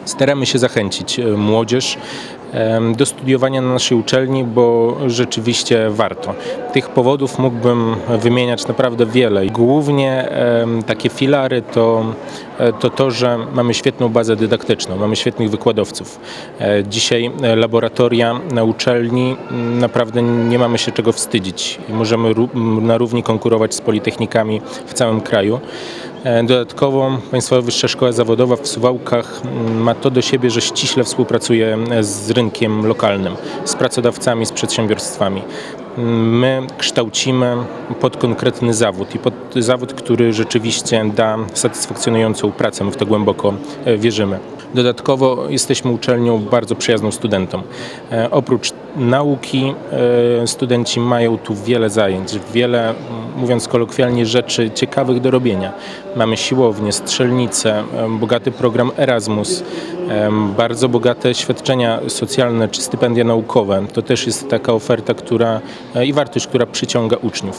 Staramy się zachęcić młodzież do studiowania na naszej uczelni, bo rzeczywiście warto. Tych powodów mógłbym wymieniać naprawdę wiele. Głównie takie filary to, że mamy świetną bazę dydaktyczną, mamy świetnych wykładowców. Dzisiaj laboratoria na uczelni naprawdę nie mamy się czego wstydzić i możemy na równi konkurować z politechnikami w całym kraju. Dodatkowo Państwowa Wyższa Szkoła Zawodowa w Suwałkach ma to do siebie, że ściśle współpracuje z rynkiem lokalnym, z pracodawcami, z przedsiębiorstwami. My kształcimy pod konkretny zawód i pod zawód, który rzeczywiście da satysfakcjonującą pracę. My w to głęboko wierzymy. Dodatkowo jesteśmy uczelnią bardzo przyjazną studentom. Oprócz nauki studenci mają tu wiele zajęć, wiele, mówiąc kolokwialnie, rzeczy ciekawych do robienia. Mamy siłownię, strzelnicę, bogaty program Erasmus, bardzo bogate świadczenia socjalne czy stypendia naukowe. To też jest taka oferta, i wartość, która przyciąga uczniów.